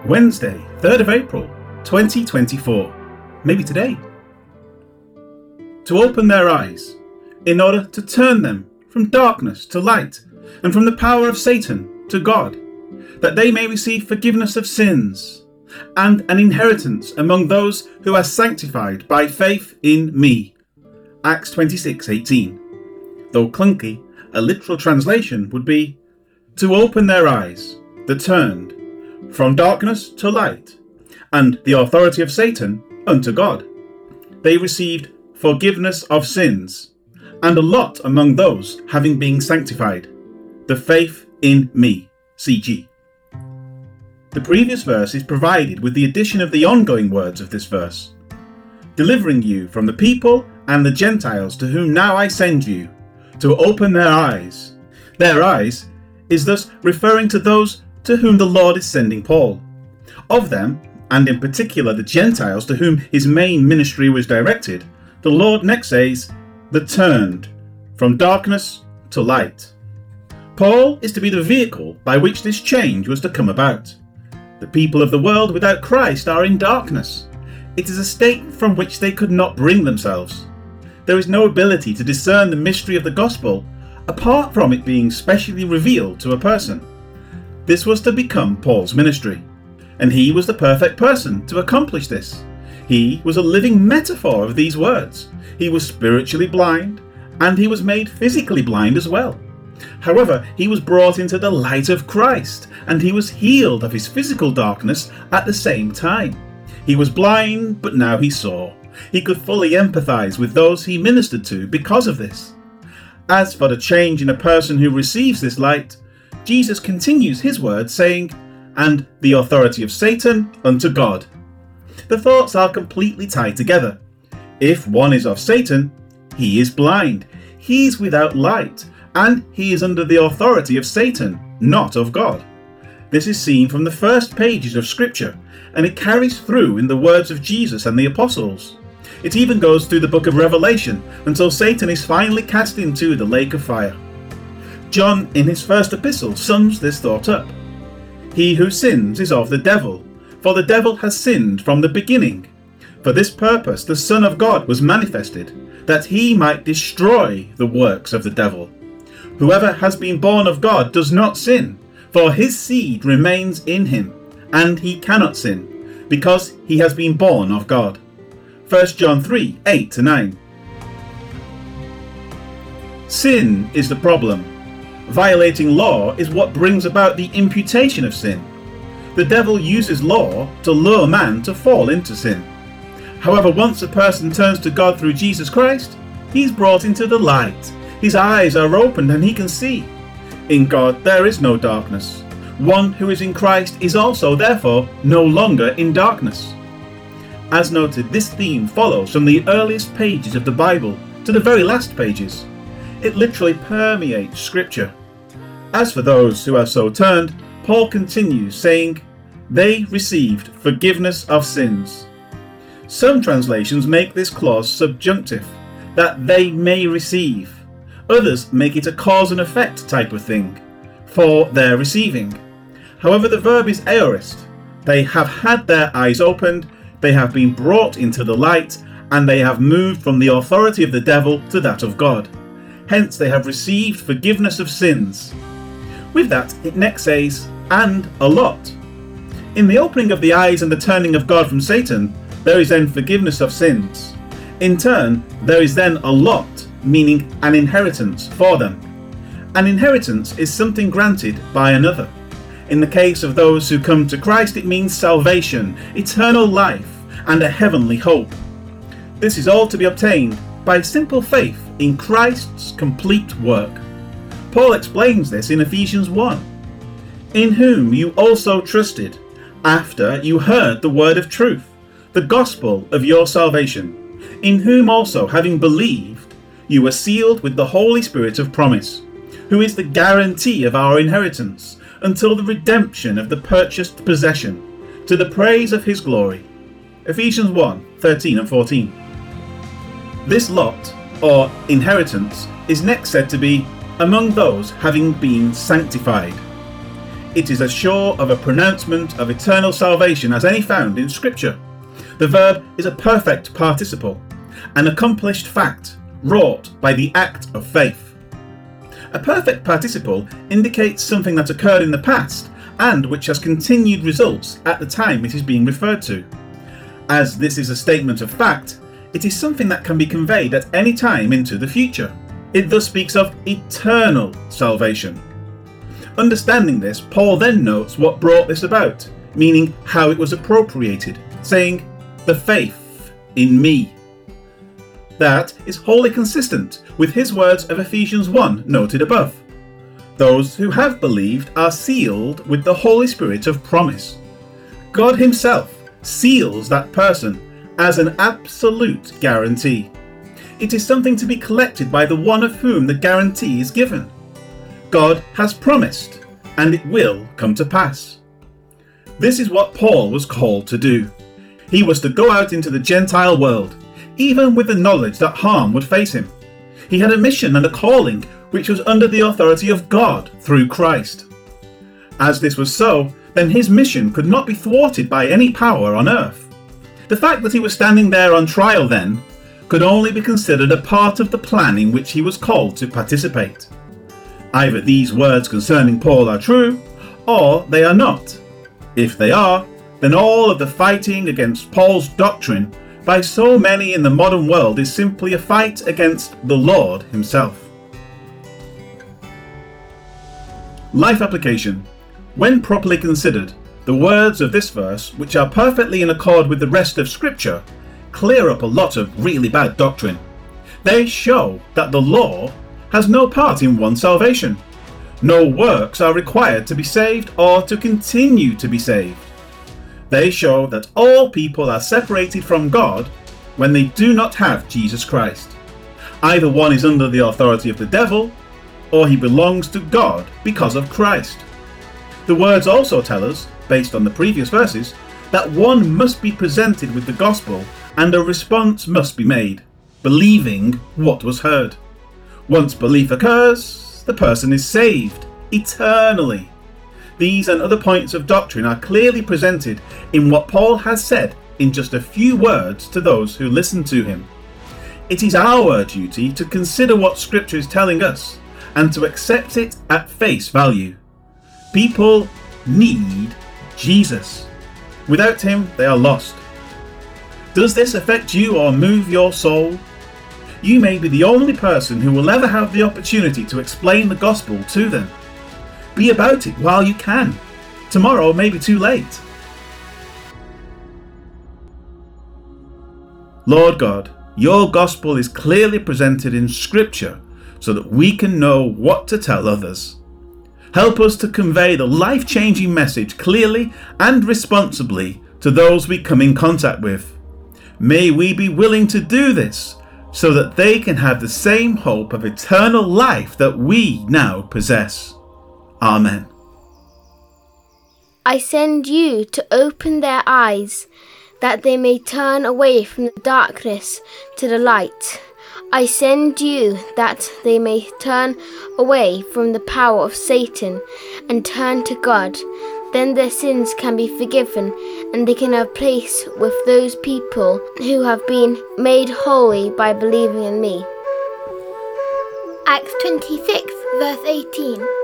Wednesday, 3rd of April, 2024. Maybe today. To open their eyes, in order to turn them from darkness to light, and from the power of Satan to God, that they may receive forgiveness of sins, and an inheritance among those who are sanctified by faith in me. Acts 26:18. Though clunky, a literal translation would be, to open their eyes, that turned from darkness to light, and the authority of Satan unto God. They received forgiveness of sins, and a lot among those having been sanctified. The faith in me. CG. The previous verse is provided with the addition of the ongoing words of this verse. Delivering you from the people and the Gentiles to whom now I send you, to open their eyes. Their eyes is thus referring to those to whom the Lord is sending Paul. Of them, and in particular the Gentiles to whom his main ministry was directed, the Lord next says, that turned from darkness to light. Paul is to be the vehicle by which this change was to come about. The people of the world without Christ are in darkness. It is a state from which they could not bring themselves. There is no ability to discern the mystery of the gospel apart from it being specially revealed to a person. This was to become Paul's ministry, and he was the perfect person to accomplish this. He was a living metaphor of these words. He was spiritually blind, and he was made physically blind as well. However, he was brought into the light of Christ, and he was healed of his physical darkness at the same time. He was blind, but now he saw. He could fully empathize with those he ministered to because of this. As for the change in a person who receives this light, Jesus continues his words saying, and the authority of Satan unto God. The thoughts are completely tied together. If one is of Satan, he is blind, he is without light, and he is under the authority of Satan, not of God. This is seen from the first pages of Scripture, and it carries through in the words of Jesus and the apostles. It even goes through the book of Revelation until Satan is finally cast into the lake of fire. John, in his first epistle, sums this thought up. He who sins is of the devil, for the devil has sinned from the beginning. For this purpose the Son of God was manifested, that he might destroy the works of the devil. Whoever has been born of God does not sin, for his seed remains in him, and he cannot sin, because he has been born of God. 1 John 3:8-9. Sin is the problem. Violating law is what brings about the imputation of sin. The devil uses law to lure man to fall into sin. However, once a person turns to God through Jesus Christ, he is brought into the light. His eyes are opened and he can see. In God there is no darkness. One who is in Christ is also therefore no longer in darkness. As noted, this theme follows from the earliest pages of the Bible to the very last pages. It literally permeates Scripture. As for those who are so turned, Paul continues saying, they received forgiveness of sins. Some translations make this clause subjunctive, that they may receive. Others make it a cause and effect type of thing, for their receiving. However, the verb is aorist. They have had their eyes opened, they have been brought into the light, and they have moved from the authority of the devil to that of God. Hence they have received forgiveness of sins. With that, it next says, and a lot. In the opening of the eyes and the turning of God from Satan, there is then forgiveness of sins. In turn, there is then a lot, meaning an inheritance for them. An inheritance is something granted by another. In the case of those who come to Christ, it means salvation, eternal life, and a heavenly hope. This is all to be obtained by simple faith in Christ's complete work. Paul explains this in Ephesians 1. In whom you also trusted, after you heard the word of truth, the gospel of your salvation, in whom also, having believed, you were sealed with the Holy Spirit of promise, who is the guarantee of our inheritance, until the redemption of the purchased possession, to the praise of his glory. Ephesians 1:13-14. This lot, or inheritance, is next said to be among those having been sanctified. It is as sure of a pronouncement of eternal salvation as any found in Scripture. The verb is a perfect participle, an accomplished fact, wrought by the act of faith. A perfect participle indicates something that occurred in the past and which has continued results at the time it is being referred to. As this is a statement of fact, it is something that can be conveyed at any time into the future. It thus speaks of eternal salvation. Understanding this, Paul then notes what brought this about, meaning how it was appropriated, saying, "the faith in me." That is wholly consistent with his words of Ephesians 1 noted above. Those who have believed are sealed with the Holy Spirit of promise. God himself seals that person as an absolute guarantee. It is something to be collected by the one of whom the guarantee is given. God has promised, and it will come to pass. This is what Paul was called to do. He was to go out into the Gentile world, even with the knowledge that harm would face him. He had a mission and a calling which was under the authority of God through Christ. As this was so, then his mission could not be thwarted by any power on earth. The fact that he was standing there on trial then could only be considered a part of the plan in which he was called to participate. Either these words concerning Paul are true, or they are not. If they are, then all of the fighting against Paul's doctrine by so many in the modern world is simply a fight against the Lord himself. Life application. When properly considered, the words of this verse, which are perfectly in accord with the rest of Scripture, clear up a lot of really bad doctrine. They show that the law has no part in one's salvation. No works are required to be saved or to continue to be saved. They show that all people are separated from God when they do not have Jesus Christ. Either one is under the authority of the devil, or he belongs to God because of Christ. The words also tell us, based on the previous verses, that one must be presented with the gospel and a response must be made, believing what was heard. Once belief occurs, the person is saved eternally. These and other points of doctrine are clearly presented in what Paul has said in just a few words to those who listen to him. It is our duty to consider what Scripture is telling us and to accept it at face value. People need Jesus. Without him, they are lost. Does this affect you or move your soul? You may be the only person who will ever have the opportunity to explain the gospel to them. Be about it while you can. Tomorrow may be too late. Lord God, your gospel is clearly presented in Scripture so that we can know what to tell others. Help us to convey the life-changing message clearly and responsibly to those we come in contact with. May we be willing to do this so that they can have the same hope of eternal life that we now possess. Amen. I send you to open their eyes, that they may turn away from the darkness to the light. I send you that they may turn away from the power of Satan and turn to God. Then their sins can be forgiven and they can have place with those people who have been made holy by believing in me. Acts 26, verse 18.